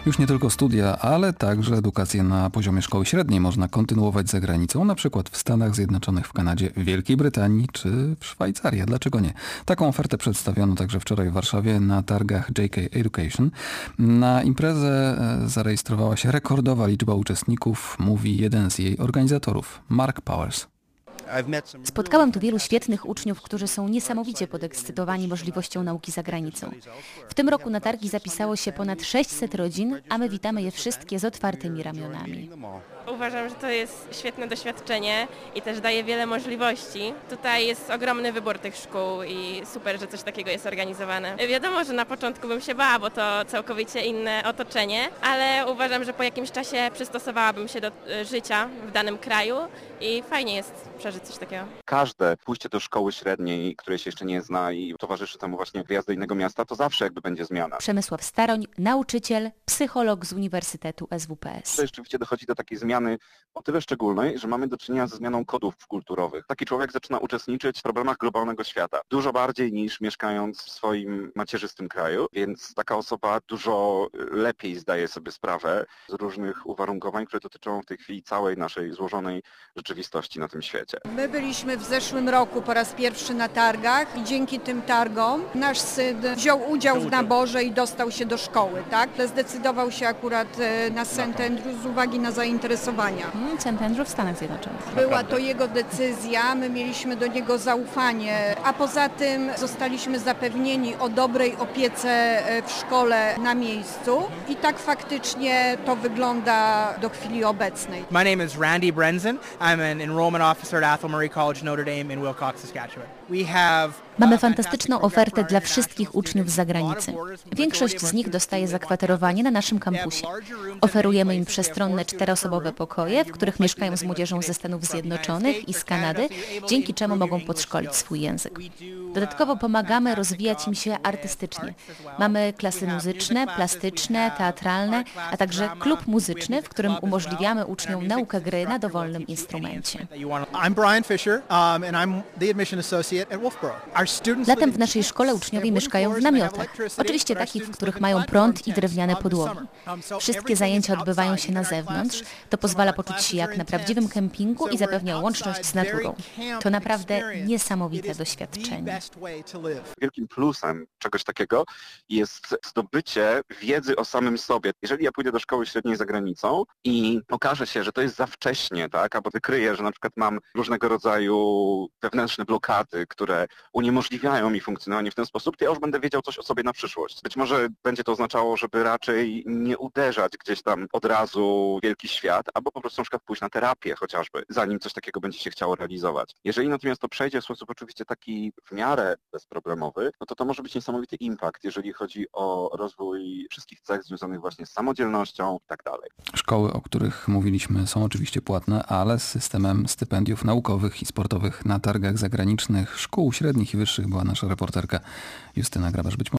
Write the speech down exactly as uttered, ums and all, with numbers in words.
Już nie tylko studia, ale także edukację na poziomie szkoły średniej można kontynuować za granicą, na przykład w Stanach Zjednoczonych, w Kanadzie, w Wielkiej Brytanii czy w Szwajcarii. A dlaczego nie? Taką ofertę przedstawiono także wczoraj w Warszawie na targach J K Education. Na imprezę zarejestrowała się rekordowa liczba uczestników, mówi jeden z jej organizatorów, Mark Powers. Spotkałam tu wielu świetnych uczniów, którzy są niesamowicie podekscytowani możliwością nauki za granicą. W tym roku na targi zapisało się ponad sześćset rodzin, a my witamy je wszystkie z otwartymi ramionami. Uważam, że to jest świetne doświadczenie i też daje wiele możliwości. Tutaj jest ogromny wybór tych szkół i super, że coś takiego jest organizowane. Wiadomo, że na początku bym się bała, bo to całkowicie inne otoczenie, ale uważam, że po jakimś czasie przystosowałabym się do życia w danym kraju i fajnie jest przeżyć coś takiego. Każde pójście do szkoły średniej, której się jeszcze nie zna i towarzyszy temu właśnie wyjazd do innego miasta, to zawsze jakby będzie zmiana. Przemysław Staroń, nauczyciel, psycholog z Uniwersytetu S W P S. To rzeczywiście dochodzi do takiej zmiany o tyle szczególnej, że mamy do czynienia ze zmianą kodów kulturowych. Taki człowiek zaczyna uczestniczyć w problemach globalnego świata dużo bardziej niż mieszkając w swoim macierzystym kraju, więc taka osoba dużo lepiej zdaje sobie sprawę z różnych uwarunkowań, które dotyczą w tej chwili całej naszej złożonej rzeczywistości na tym świecie. My byliśmy w zeszłym roku po raz pierwszy na targach i dzięki tym targom nasz syn wziął udział w naborze i dostał się do szkoły, tak? Zdecydował się akurat na Saint Andrews z uwagi na zainteresowania. Hmm, Saint Andrews w Stanach Zjednoczonych. Była to jego decyzja, my mieliśmy do niego zaufanie, a poza tym zostaliśmy zapewnieni o dobrej opiece w szkole na miejscu i tak faktycznie to wygląda do chwili obecnej. My name is Randy Brenzen. I'm an enrollment officer at Athol Murray College Notre Dame in Wilcox, Saskatchewan. We have Mamy fantastyczną ofertę dla wszystkich uczniów z zagranicy. Większość z nich dostaje zakwaterowanie na naszym kampusie. Oferujemy im przestronne czteroosobowe pokoje, w których mieszkają z młodzieżą ze Stanów Zjednoczonych i z Kanady, dzięki czemu mogą podszkolić swój język. Dodatkowo pomagamy rozwijać im się artystycznie. Mamy klasy muzyczne, plastyczne, teatralne, a także klub muzyczny, w którym umożliwiamy uczniom naukę gry na dowolnym instrumencie. I'm Brian Fisher, um, and I'm the admission associate at Wolfboro. Latem w naszej szkole uczniowie mieszkają w namiotach. Oczywiście takich, w których mają prąd i drewniane podłogi. Wszystkie zajęcia odbywają się na zewnątrz. To pozwala poczuć się jak na prawdziwym kempingu i zapewnia łączność z naturą. To naprawdę niesamowite doświadczenie. Wielkim plusem czegoś takiego jest zdobycie wiedzy o samym sobie. Jeżeli ja pójdę do szkoły średniej za granicą i okaże się, że to jest za wcześnie, tak, albo wykryję, że na przykład mam różnego rodzaju wewnętrzne blokady, które uniemożliwiają mi funkcjonowanie w ten sposób, to ja już będę wiedział coś o sobie na przyszłość. Być może będzie to oznaczało, żeby raczej nie uderzać gdzieś tam od razu w wielki świat, albo po prostu na przykład pójść na terapię chociażby, zanim coś takiego będzie się chciało realizować. Jeżeli natomiast to przejdzie w sposób oczywiście taki w miarę bezproblemowy, no to to może być niesamowity impact, jeżeli chodzi o rozwój wszystkich cech związanych właśnie z samodzielnością i tak dalej. Szkoły, o których mówiliśmy, są oczywiście płatne, ale z systemem stypendiów naukowych i sportowych na targach zagranicznych szkół średnich i wyższych była nasza reporterka Justyna Grabarz. Być może